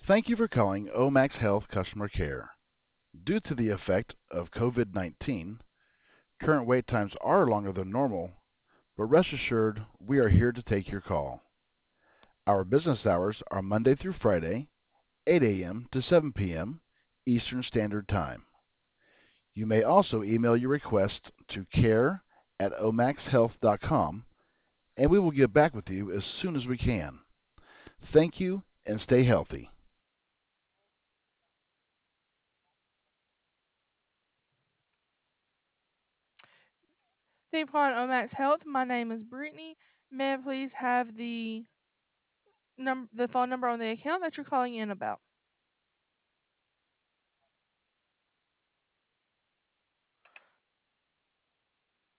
Thank you for calling Omax Health Customer Care. Due to the effect of COVID 19, current wait times are longer than normal, but rest assured we are here to take your call. Our business hours are Monday through Friday, 8 a.m. to 7 p.m. Eastern Standard Time. You may also email your request to care@omaxhealth.com and we will get back with you as soon as we can. Thank you and stay healthy. Thank you for calling Omax Health. My name is Brittany. May I please have the phone number on the account that you're calling in about?